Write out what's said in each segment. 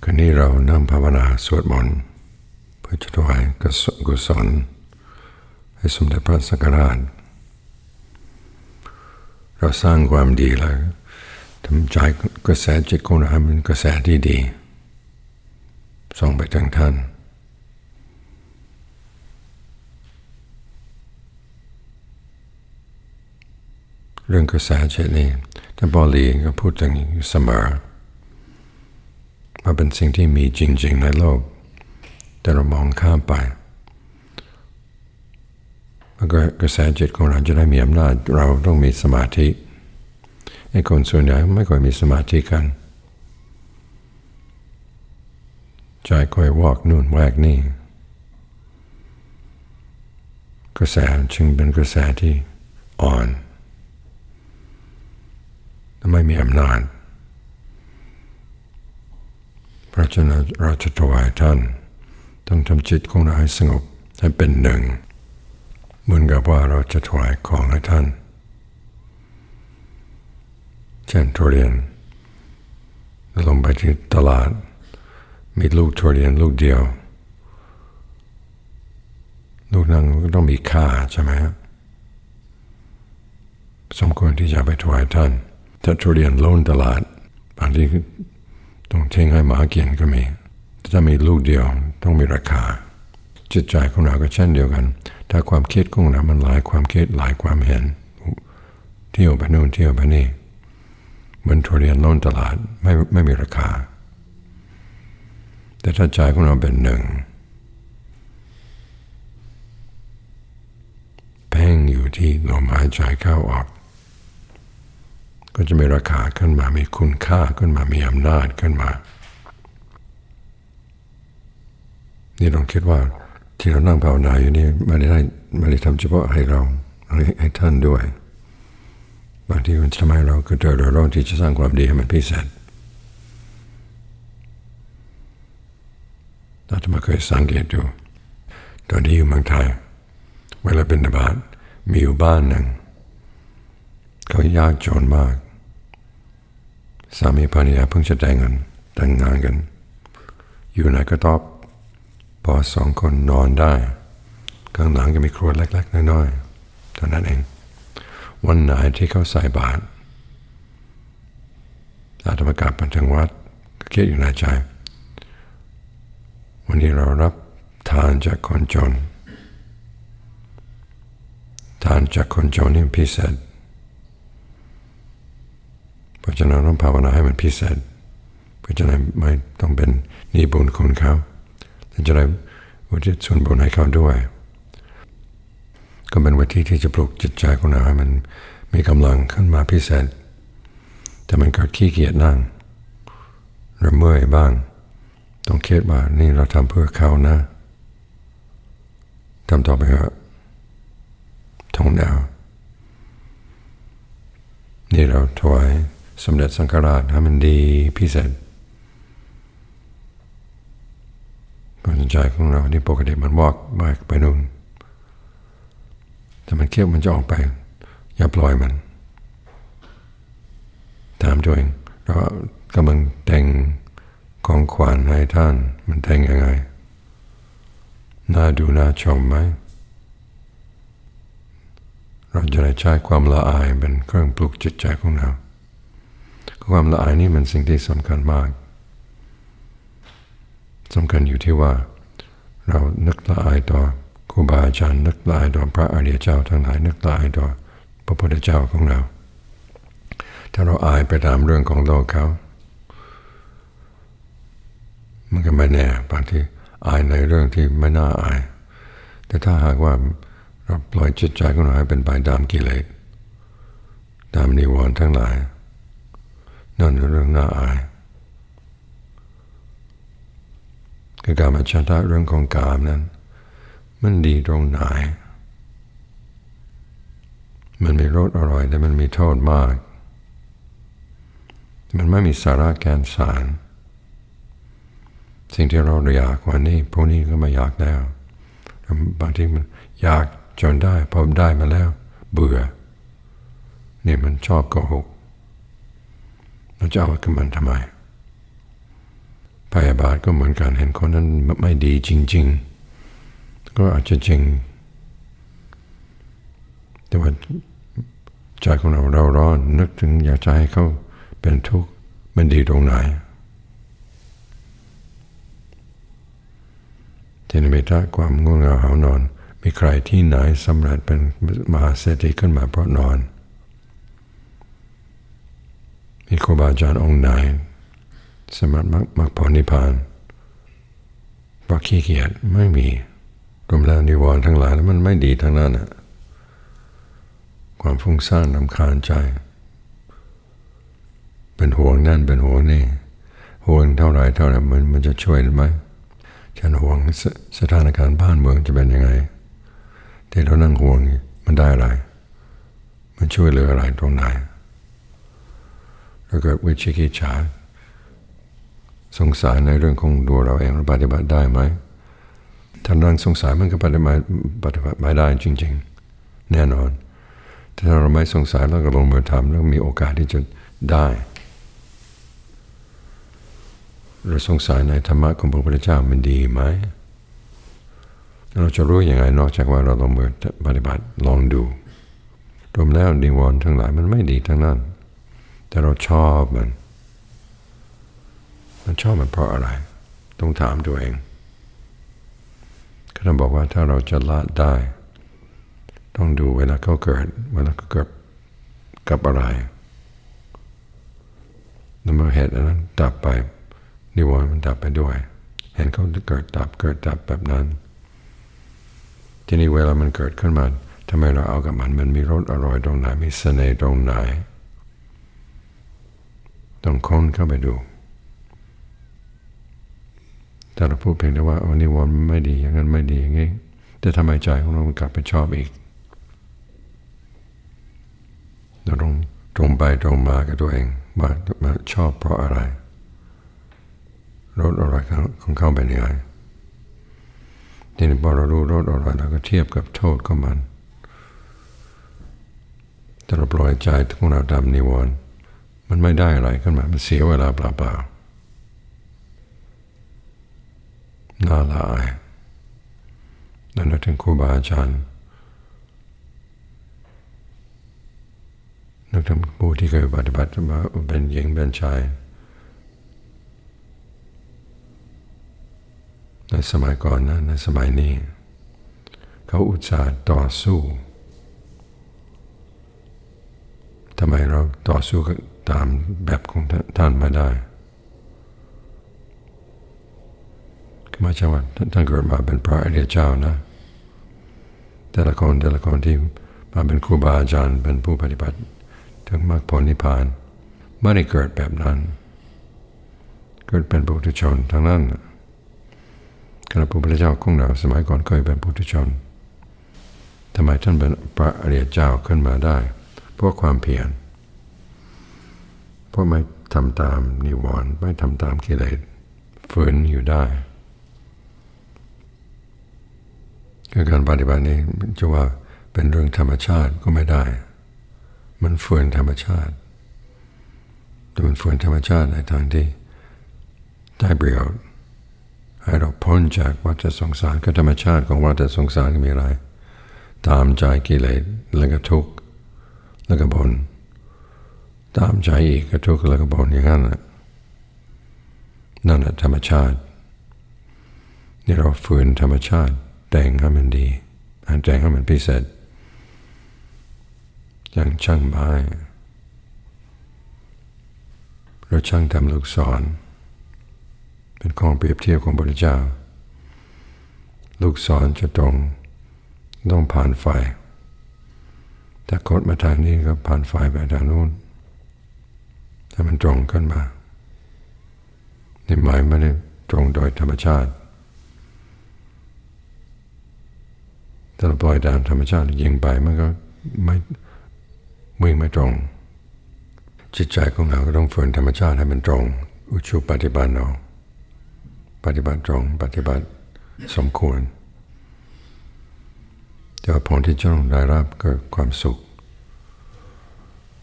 คืนนี้เรานั่งภาวนาสวดมนต์เพื่อจะถวายกุศลให้สมเด็จพระสังฆราชเราสร้างความดีแล้วทำใจกระแสจิตของเราเป็นกระแสที่ดีส่งไปถึงท่านเรื่องกระแสจิตนี้ท่านบาลีก็พูดถึงเสมอว่าเป็นสิ่งที่มีจริงๆในโลกแต่เรามองข้ามไปแล้วก็กระแสจิตของเราจะได้มีอำนาจเราต้องมีสมาธิไอ้คนส่วนใหญ่ไม่ค่อยมีสมาธิกันใจค่อยวอกนู่นแวกนี่กระแสจึงเป็นกระแสที่อ่อนไม่มีอำนาจเพราะฉะนั้นเราจะถวายท่านต้องทำจิตของเราให้สงบให้เป็นหนึ่งเหมือนกับว่าเราจะถวายของให้ท่านเช่นทุเรียนลงไปที่ตลาดมีลูกทุเรียนลูกเดียวลูกนั้นก็ต้องมีค่าใช่ไหมครับสมควรที่จะไปถวายท่านถ้าทุเรียนล้นตลาดบางทีต้องทิ้งให้หมากินก็มีถ้ามีลูกเดียวต้องมีราคาจิตใจของเราก็เช่นเดียวกันถ้าความคิดของเรามันหลายความคิดหลายความเห็นเที่ยวไปโน่นเที่ยวไปนี่เหมือนทุเรียนล้นตลาดไม่มีราคาแต่ถ้าใจของเราเป็นหนึ่งเพ่งอยู่ที่ลมหายใจเข้าออกก็จะมีราคาขึ้นมามีคุณค่าขึ้นมามีอำนาจขึ้นมานี่ต้องคิดว่าที่เรานั่งภาวนาอยู่นี่ไม่ได้ทำเฉพาะให้เราให้ท่านด้วยบางทีมันทำให้เราก็เจอเราที่จะสร้างความดีให้มันพิเศษเราจะมาเคยสังเกตดูตอนที่อยู่เมืองไทยเวลาเป็นบาตมีอยู่บ้านหนึ่งเขายากจนมากสามีภรรยาเพิ่งจะแต่งงานกันอยู่ในกระต๊อบพอสองคนนอนได้ข้างหลังก็มีครัวเล็กๆน้อยๆเท่านั้นเองวันไหนที่เขาใส่บาตรอาตมากลับมาถึงวัดก็คิดอยู่ในใจวันนี้เรารับทานจากคนจนทานจากคนจนนี่พิเศษเพราะฉะนั้นต้องภาวนาให้มันพิเศษเพราะฉะนั้นไม่ต้องเป็นหนี้บุญคุณเขาแต่จะได้อุทิศส่วนบุญให้เขาด้วยก็เป็นวิธีที่จะปลุกจิตใจของเราให้มันมีกำลังขึ้นมาพิเศษแต่มันก็ขี้เกียจนั่งหรือเมื่อยบ้างต้องคิดว่านี่เราทำเพื่อเขานะทำต่อไปเถอะท่องแนวนี่เราถวายสมเด็จสังฆราชให้มันดีพิเศษความสนใจของเราที่ปกติมันวอกไปนู่นแต่มันเคี้ยวมันจะออกไปอย่าปล่อยมันถามตัวเองเรากำลังแต่งของขวัญให้ท่านมันแต่งยังไงน่าดูน่าชมไหมเราจะได้ใช้ความละอายเป็นเครื่องปลุกจิตใจของเราความละอายนี่มันสิ่งที่สำคัญมากสำคัญอยู่ที่ว่าเรานึกละอายต่อครูบาอาจารย์นึกละอายต่อพระอริยเจ้าทั้งหลายนึกละอายต่อพระพุทธเจ้าของเราถ้าเราอายไปตามเรื่องของโลกเขามันก็ไม่แน่บางทีอายในเรื่องที่ไม่น่าอายแต่ถ้าหากว่าเราปล่อยจิตใจของเราให้เป็นไปตามกิเลสตามนิวรณ์ทั้งหลายนั่นเป็นเรื่องน่าอายคือการมาชันทะเรื่องของกามนั้นมันดีตรงไหนมันมีรสอร่อยแต่มันมีโทษมากมันไม่มีสาระแก่นสารสิ่งที่เราอยากวันนี้พวกนี้ก็ไม่อยากแล้วบางทีมันอยากจนได้พอได้มาแล้วเบื่อนี่มันชอบโกหกเราจะเอากับมันทำไมภพยาบาทก็เหมือนกันเห็นคนนั้นไม่ดีจริงๆก็อาจจะจริงแต่ว่าใจของเราร้อนนึกถึงอยากจะให้เขาเป็นทุกข์มันดีตรงไหนที่นิมิตความง่วงเหงาหานอนมีใครที่ไหนสำเร็จเป็นมหาเศรษฐีขึ้นมาเพราะนอนมีครูบาอาจารย์องค์ไหนสำเร็จมรรคผลนิพพานเพราะขี้เกียจไม่มีรวมแล้วนิวรณ์ทั้งหลายแล้วมันไม่ดีทั้งนั้นน่ะความฟุ้งซ่านรำคาญใจเป็นห่วงนั่นเป็นห่วงนี่ห่วงเท่าไรมันจะช่วยหรือไม่ฉันห่วงสถานการณ์บ้านเมืองจะเป็นยังไงที่เรานั่งห่วงมันได้อะไรมันช่วยเหลืออะไรตรงไหนแล้วเกิดวิจิกิจฉาสงสัยในเรื่องของตัวเราเองเราปฏิบัติได้ไหมถ้านั่งสงสัยมันก็ปฏิบัติไม่ได้จริงๆแน่นอนถ้าเราไม่สงสัยแล้วก็ลงมือทำแล้วมีโอกาสที่จะได้เราสงสัยในธรรมะของพระพุทธเจ้ามันดีไหมเราจะรู้ยังไงนอกจากว่าเราลงมือปฏิบัติลองดูรวมแล้วนิวรณ์ทั้งหลายมันไม่ดีทั้งนั้นแต่เราชอบมันชอบมันเพราะอะไรต้องถามตัวเองก็ต้องบอกว่าถ้าเราจะละได้ต้องดูเวลาเขาเกิดกับอะไรแล้วเมื่อเหตุนั้นดับไปนิวรณ์มันดับไปด้วยเห็นเขาเกิดดับแบบนั้นทีนี้เวลามันเกิดขึ้นมาทำไมเราเอากับมันมีรสอร่อยตรงไหนมีเสน่ห์ตรงไหนต้องค้นเข้าไปดูแต่เราพูดเพียงแต่ว่านิวรณ์ไม่ดีอย่างนั้นไม่ดีอย่างนี้แต่ทำไมใจของเรากลับไปชอบอีกเราต้องตรงไปตรงมากับตัวเองมาชอบเพราะอะไรรสอร่อยของเขาเป็นยังไงทีนี้พอเรารู้รสอร่อยเราก็เทียบกับโทษของมันแต่เราปล่อยใจของเราดำนิวรณ์มันไม่ได้อะไรขึ้นมามันเสียเวลาเปล่าๆน่าละอายนั่นถึงครูบาอาจารย์นึกถึงผู้ที่เคยปฏิบัติมาเป็นหญิงเป็นชายในสมัยก่อนนะในสมัยนี้เขาอุตส่าห์ต่อสู้ทำไมเราต่อสู้ตามแบบของท่านไม่ได้ก็ไม่ใช่ว่าท่านเกิดมาเป็นพระอริยเจ้านะแต่ละคนที่มาเป็นครูบาอาจารย์เป็นผู้ปฏิบัติถึงมรรคผลนิพพานไม่ได้เกิดแบบนั้นเกิดเป็นปุถุชนทั้งนั้นพระพุทธเจ้าของเราสมัยก่อนเคยเป็นปุถุชนทำไมท่านเป็นพระอริยเจ้าขึ้นมาได้เพราะความเพียรเพราะไม่ทำตามนิวรณ์ไม่ทำตามกิเลสฝืนอยู่ได้การปฏิบัตินี้จะว่าเป็นเรื่องธรรมชาติก็ไม่ได้มันฝืนธรรมชาติแต่มันฝืนธรรมชาติในทางที่ได้ประโยชน์ให้เราพ้นจากวัฏสงสารก็ธรรมชาติของวัฏสงสารก็มีอะไรตามใจกิเลสแล้วก็ทุกข์แล้วก็บ่นตามใจอีกก็ทุกข์แล้วก็บ่นอย่างนั้นนั่นแหละธรรมชาตินี่เราฝืนธรรมชาติแต่งให้มันดีแต่งให้มันพิเศษอย่างช่างไม้เราช่างทำลูกศรเป็นของเปรียบเทียบของพระพุทธเจ้าลูกศรจะตรงต้องผ่านไฟถ้ากดมาทางนี้ก็ผ่านไฟไปทางนู้นถ้ามันตรงขึ้นมานี่หมายไม่ได้ตรงโดยธรรมชาติถ้าเราปล่อยตามธรรมชาติยิงไปมันก็ไม่วิ่งไม่ตรงจิตใจของเราก็ต้องฝืนธรรมชาติให้มันตรงอุชุปฏิบัติเอาปฏิบัติตรงปฏิบัติสมควรแต่ผลที่จะต้องได้รับก็ความสุข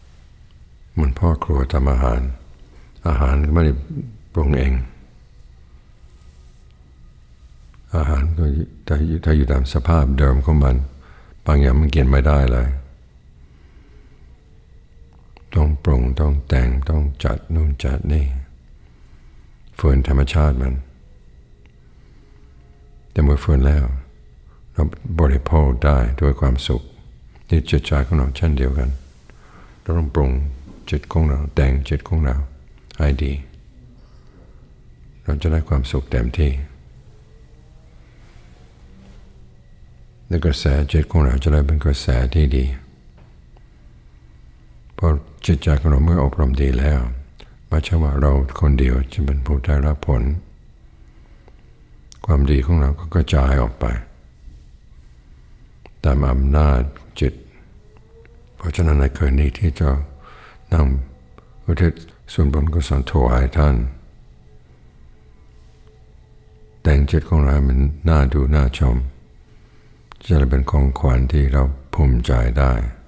เหมือนพ่อครัวทำอาหารก็ไม่ได้ปรุงเองอาหารก็ถ้าอยู่ตามสภาพเดิมของมันบางอย่างมันกินไม่ได้เลยต้องปรุงต้องแต่งต้องจัดนู่นจัดนี่ฝืนธรรมชาติมันแต่เมื่อฝืนแล้วเราบริโภคได้ด้วยความสุขที่จิตใจของเราเช่นเดียวกันเราต้องปรุงจิตของเราแต่งจิตของเราให้ดีเราจะได้ความสุขเต็มที่และกระแสจิตของเราจะได้เป็นกระแสที่ดีเพราะจิตใจของเราเมื่ออบรมดีแล้วไม่ใช่ว่าเราคนเดียวจะเป็นผู้ได้รับผลความดีของเราก็กระจายออกไปตามอำนาจจิตเพราะฉะนั้นในคืนนี้ที่จะนั่งอุทิศส่วนบุญกุศลถวายท่านแต่งจิตของเรามันน่าดูน่าชมจะเป็นของขวัญที่เราภูมิใจได้